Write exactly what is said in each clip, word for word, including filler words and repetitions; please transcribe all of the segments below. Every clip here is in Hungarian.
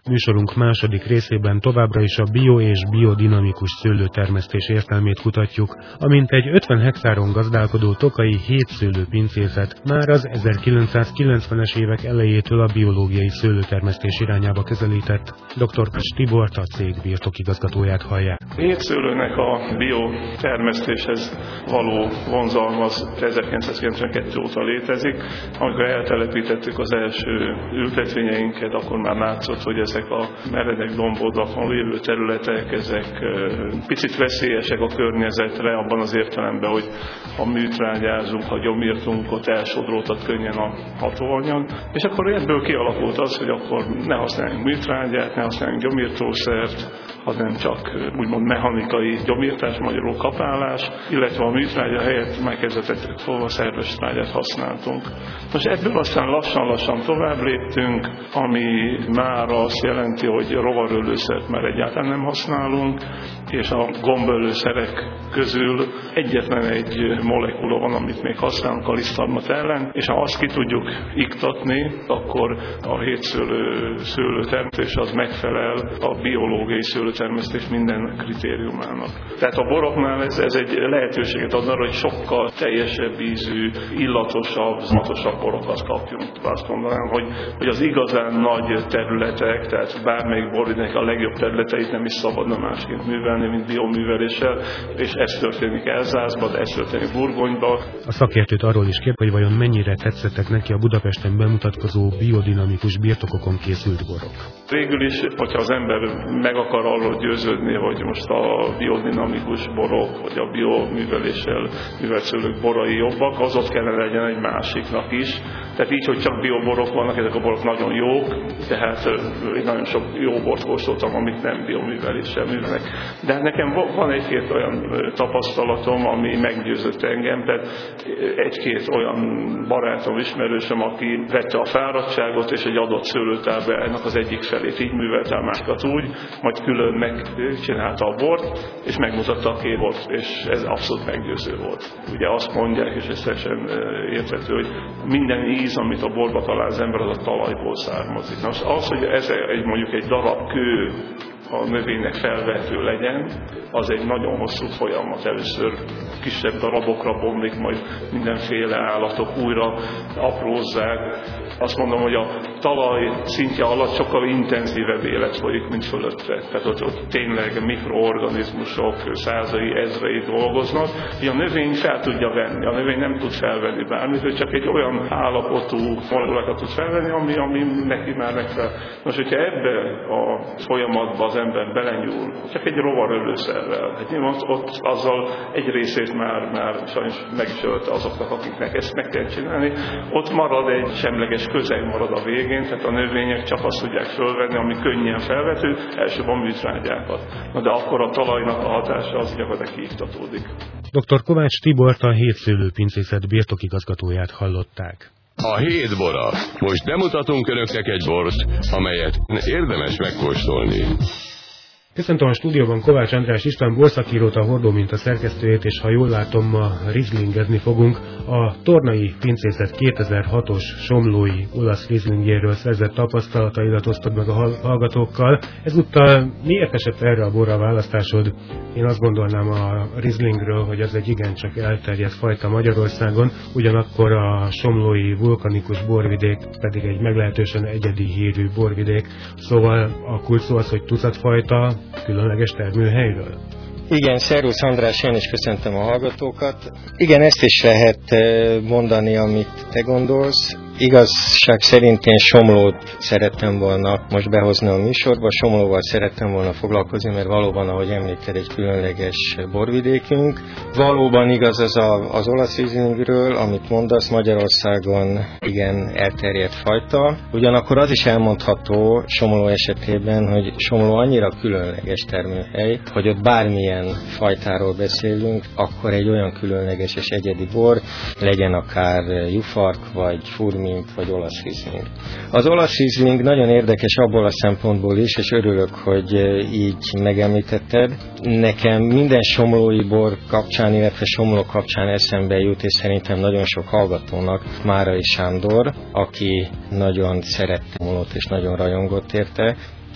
Műsorunk második részében továbbra is a bio- és biodinamikus szőlőtermesztés értelmét kutatjuk, amint egy ötven hektáron gazdálkodó tokai hétszőlőpincészet már az ezerkilencszázkilencvenes évek elejétől a biológiai szőlőtermesztés irányába közelített. dr. Kovács Tibort, a cég birtokigazgatóját hallják. A hétszőlőnek a biotermesztéshez való vonzalma az ezerkilencszázkilencvenkettő óta létezik. Amikor eltelepítettük az első ültetvényeinket, akkor már látszott, hogy ezek a meredek domboldalon lévő területek, ezek picit veszélyesek a környezetre, abban az értelemben, hogy ha műtrágyázunk, ha gyomírtunk, ott elsodródhat könnyen a hatóanyag. És akkor ebből kialakult az, hogy akkor ne használjunk műtrágyát, ne használjunk gyomírtószert, hanem csak úgymond mechanikai gyomírtás, magyarul kapálás, illetve a műtrágya helyett megkezdett fogva szerves trágyát használtunk. Most ebből aztán lassan-lassan tovább léptünk, ami már azt jelenti, hogy rovarölőszert már egyáltalán nem használunk, és a gombölőszerek közül egyetlen egy molekula van, amit még használunk a lisztharmat ellen, és ha azt ki tudjuk iktatni, akkor a hétszőlő szőlőtermesztés az megfelel a biológiai szőlőtermesztés minden kritériumának. Tehát a boroknál ez, ez egy lehetőséget ad arra, hogy sokkal teljesebb ízű, illatosabb, matosabb borokat kapjunk. Azt mondanám, hogy, hogy az igazán nagy területek, tehát bármelyik borvidéknek a legjobb területeit nem is szabadna másként művelni, mint bioműveléssel, és ez történik Elzászban, ez történik Burgonyban. A szakértőt arról is kérd, hogy vajon mennyire tetszettek neki a Budapesten bemutatkozó biodinamikus birtokokon készült borok. Végül is, hogyha az ember meg akar arról győződni, hogy most a biodinamikus borok, vagy a bioműveléssel művelt szőlők borai jobbak, az ott kellene legyen egy másiknak is. Tehát így, hogy csak bioborok vannak, ezek a borok nagyon jók, tehát én nagyon sok jó bort kóstoltam, amit nem bioműveléssel művelnek. De nekem van egy-két olyan tapasztalatom, ami meggyőzött engem, tehát egy-két olyan barátom, ismerősöm, aki vette a fáradtságot, és egy adott szőlőtárba ennek az egyik felét így művelte, a másikat úgy, majd külön megcsinálta a bort, és megmutatta a két bort, és ez abszolút meggyőző volt. Ugye azt mondják, és ez teljesen érthető, hogy minden íz, amit a borba talál az ember, az a talajból származik. Na, az, hogy ez egy, mondjuk egy darab kő a növénynek felvető legyen, az egy nagyon hosszú folyamat. Először kisebb darabokra bomlik, majd mindenféle állatok újra aprózzák. Azt mondom, hogy a talaj szintje alatt sokkal intenzívebb élet folyik, mint fölötte. Tehát ott, ott tényleg mikroorganizmusok százai, ezrei dolgoznak, hogy a növény fel tudja venni. A növény nem tud felvenni bármit, hogy csak egy olyan állapotú molekulákat tud felvenni, ami, ami neki már megfelel. Most, hogyha ebbe a folyamatba az ember belenyúl, csak egy rovarölőszerrel, hát nyilván ott, ott azzal egy részét már, már sajnos meg is ölte azoknak, akiknek ezt meg kell csinálni. Ott marad egy semleges közeg marad a végén, tehát a növények csak azt tudják fölvenni, ami könnyen felvető, elsőbb a műtrágyákat. Na de akkor a talajnak a hatása az gyakorlatilag kiiktatódik. doktor Kovács Tibort, a hétszőlőpincészet birtokigazgatóját hallották. A hét bora. Most bemutatunk önöknek egy bort, amelyet érdemes megkóstolni. Köszöntöm a stúdióban Kovács András István borszakírót, a Hordó Minta szerkesztőjét, és ha jól látom, ma rizlingezni fogunk. A Tornai Pincészet kétezer-hatos somlói olasz rizlingéről szerzett tapasztalataidat osztod meg a hallgatókkal. Ezúttal miért esett erre a borra a választásod? Én azt gondolnám a rizlingről, hogy ez egy igencsak elterjedt fajta Magyarországon, ugyanakkor a somlói vulkanikus borvidék pedig egy meglehetősen egyedi hírű borvidék. Szóval a kulcs szó az, hogy tucatfajta, különleges termőhelyről? Igen, szervusz András, én is köszöntöm a hallgatókat. Igen, ezt is lehet mondani, amit te gondolsz. Igazság szerint én Somlót szerettem volna most behozni a műsorba, Somlóval szerettem volna foglalkozni, mert valóban, ahogy említed, egy különleges borvidékünk. Valóban igaz az a, az olasz rizlingről, amit mondasz, Magyarországon igen elterjedt fajta. Ugyanakkor az is elmondható Somló esetében, hogy Somló annyira különleges termőhely, hogy ott bármilyen fajtáról beszélünk, akkor egy olyan különleges és egyedi bor, legyen akár jufark vagy furmi, vagy olasz rizling. Az olasz rizling nagyon érdekes abból a szempontból is, és örülök, hogy így megemlítetted. Nekem minden somlói bor kapcsán, illetve Somló kapcsán eszembe jut, és szerintem nagyon sok hallgatónak, Márai Sándor, aki nagyon szerette Somlót és nagyon rajongott érte.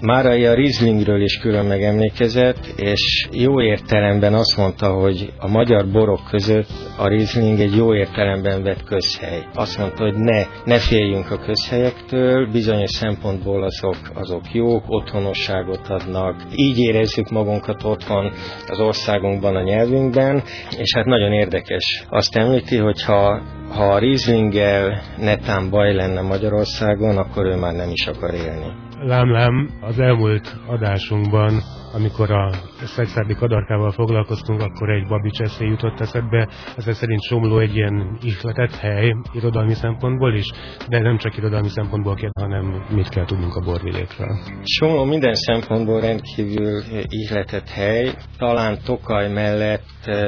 Márai a Rieslingről is külön megemlékezett, és jó értelemben azt mondta, hogy a magyar borok között a Riesling egy jó értelemben vett közhely. Azt mondta, hogy ne, ne féljünk a közhelyektől, bizonyos szempontból azok, azok jók, otthonosságot adnak, így érezzük magunkat otthon az országunkban, a nyelvünkben, és hát nagyon érdekes. Azt említi, hogy ha Ha a Rieslinggel netán baj lenne Magyarországon, akkor ő már nem is akar élni. Lám-lám, az elmúlt adásunkban, amikor a Szekszárdi Kadarkával foglalkoztunk, akkor egy Babics eszé jutott eszedbe. Ezek szerint Somló egy ilyen ihletett hely irodalmi szempontból is, de nem csak irodalmi szempontból kell, hanem mit kell tudnunk a borvidékről. Somló minden szempontból rendkívül ihletett hely. Talán Tokaj mellett,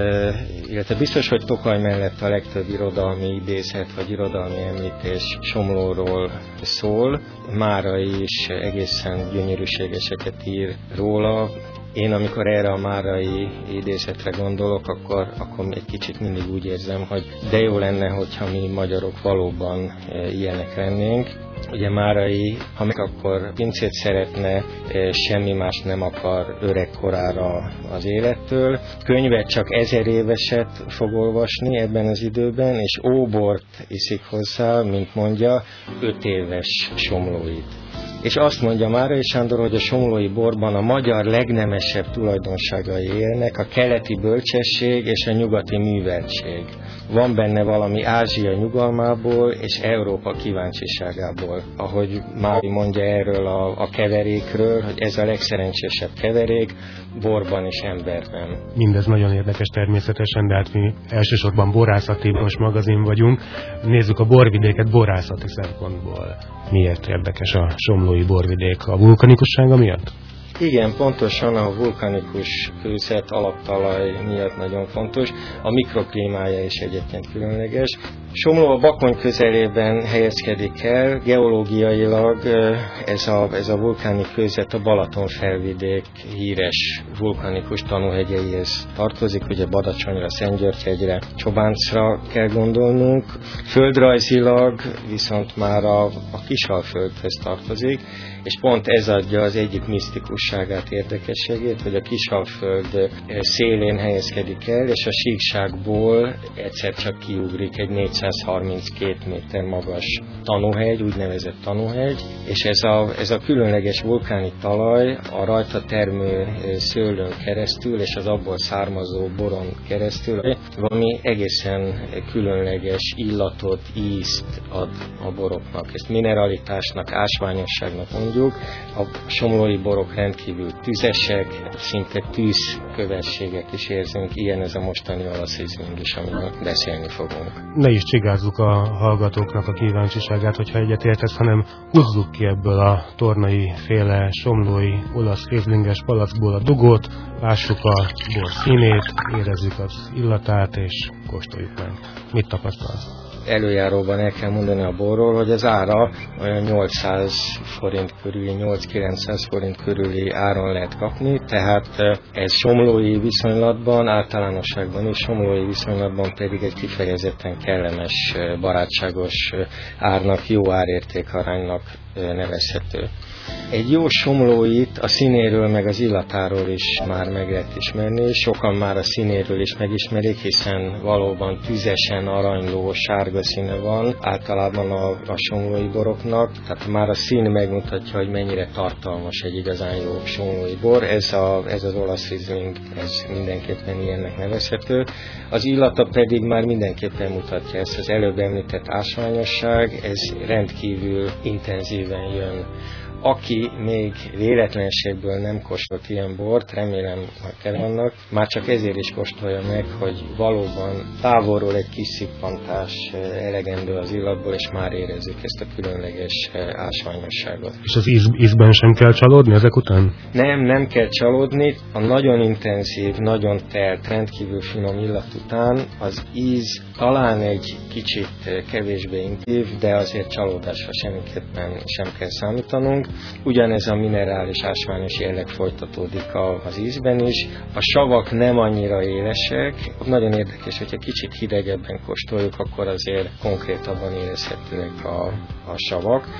illetve biztos, hogy Tokaj mellett a legtöbb irodalmi idézet vagy irodalmi említés Somlóról szól. Márai is egészen gyönyörűségeseket ír róla. Én amikor erre a márai idézetre gondolok, akkor, akkor egy kicsit mindig úgy érzem, hogy de jó lenne, hogyha mi magyarok valóban ilyenek lennénk. Ugye Márai, ha meg akkor pincét szeretne, semmi más nem akar öregkorára az élettől. Könyvet csak ezer éveset fog olvasni ebben az időben, és óbort iszik hozzá, mint mondja, öt éves somlóit. És azt mondja Márai Sándor, hogy a somlói borban a magyar legnemesebb tulajdonságai élnek, a keleti bölcsesség és a nyugati műveltség. Van benne valami Ázsia nyugalmából és Európa kíváncsiságából. Ahogy Márai mondja erről a, a keverékről, hogy ez a legszerencsésebb keverék borban és emberben. Mindez nagyon érdekes természetesen, de hát mi elsősorban borászati most magazin vagyunk. Nézzük a borvidéket borászati szempontból. Miért érdekes a somlói borvidék? A vulkanikussága miatt? Igen, pontosan a vulkanikus kőzet alaptalaj miatt nagyon fontos. A mikroklímája is egyébként különleges. Somló a Bakony közelében helyezkedik el, geológiailag ez a, ez a vulkáni kőzet a Balaton felvidék híres vulkanikus tanúhegyeihez tartozik, ugye Badacsonyra, Szentgyörgyhegyre, Csobáncra kell gondolnunk. Földrajzilag viszont már a, a Kisalföldhez tartozik, és pont ez adja az egyik misztikusságát, érdekességét, hogy a Kisalföld szélén helyezkedik el, és a síkságból egyszer csak kiugrik egy négyszázharminckét méter magas tanúhegy, úgynevezett tanúhegy, és ez a, ez a különleges vulkáni talaj a rajta termő szőlőn keresztül, és az abból származó boron keresztül valami egészen különleges illatot, ízt ad a boroknak. Ezt mineralitásnak, ásványosságnak mondjuk. A somlói borok rendkívül tüzesek, szinte tűzkövességek is érzünk, ilyen ez a mostani olasz Riesling is, amiről beszélni fogunk. Ne is csigázzuk a hallgatóknak a kíváncsiságát, hogyha egyetértesz, hanem húzzuk ki ebből a tornai féle somlói olasz Rieslinges palackból a dugót, lássuk a bor színét, érezzük az illatát és kóstoljuk meg. Mit tapasztalsz? Előjáróban el kell mondani a borról, hogy az ára olyan nyolcszáz forint körüli, nyolc-kilencszáz forint körüli áron lehet kapni, tehát ez somlói viszonylatban, általánosságban és somlói viszonylatban pedig egy kifejezetten kellemes, barátságos árnak, jó árértékaránynak nevezhető. Egy jó somlóit a színéről meg az illatáról is már meg lehet ismerni, sokan már a színéről is megismerik, hiszen valóban tüzesen aranyló, sárga színe van általában a, a somlói boroknak, tehát már a szín megmutatja, hogy mennyire tartalmas egy igazán jó somlói bor, ez, a, ez az olasz Riesling, ez mindenképpen ilyennek nevezhető. Az illata pedig már mindenképpen mutatja ezt, az előbb említett ásványosság, ez rendkívül intenzíven jön. Aki még véletlenségből nem kóstolt ilyen bort, remélem, hogy kell vannak, már csak ezért is kóstolja meg, hogy valóban távolról egy kis szippantás elegendő az illatból, és már érezzük ezt a különleges ásványosságot. És az íz, ízben sem kell csalódni ezek után? Nem, nem kell csalódni. A nagyon intenzív, nagyon telt, rendkívül finom illat után az íz talán egy kicsit kevésbé intenzív, de azért csalódásra semmiképpen sem kell számítanunk. Ugyanez a minerális ásványos jelleg folytatódik az ízben is. A savak nem annyira élesek. Nagyon érdekes, hogyha kicsit hidegebben kóstoljuk, akkor azért konkrétabban érezhetőek a, a savak.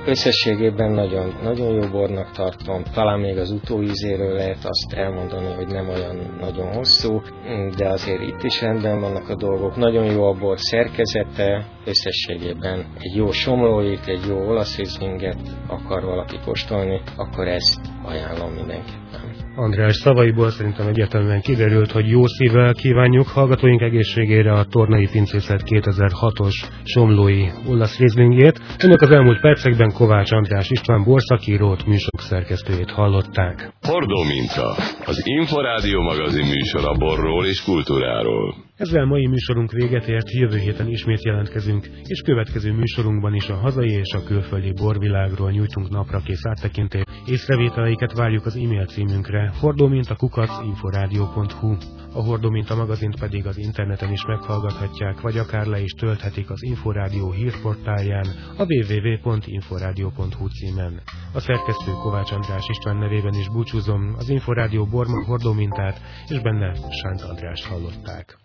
Összességében nagyon, nagyon jó bornak tartom. Talán még az utóízéről lehet azt elmondani, hogy nem olyan nagyon hosszú, de azért itt is rendben vannak a dolgok. Nagyon jó a bor szerkezete, összességében egy jó somlóit, egy jó olasz rizlinget akar valaki kóstolni, akkor ezt ajánlom mindenképpen. András szavaiból szerintem egyértelműen kiderült, hogy jó szívvel kívánjuk hallgatóink egészségére a Tornai Pincészet kétezer-hatos somlói olasz rizlingjét. Önök az elmúlt percekben Kovács András István borszakírót, műsorunk szerkesztőjét hallották. Hordó Minta, az Inforádió magazin műsora borról és kultúráról. Ezzel mai műsorunk véget ért, jövő héten ismét jelentkezünk, és következő műsorunkban is a hazai és a külföldi borvilágról nyújtunk naprakész áttekintést. Észrevételeiket várjuk az e-mail címünkre hordóminta kukac inforádió pont hu. A Hordó Minta magazint pedig az interneten is meghallgathatják, vagy akár le is tölthetik az Inforádió hírportálján, a double-u double-u double-u pont inforádió pont hu címen. A szerkesztő Kovács András István nevében is búcsúzom, az Inforádió bor Hordó Mintát, és benne Sánt Andrást hallották.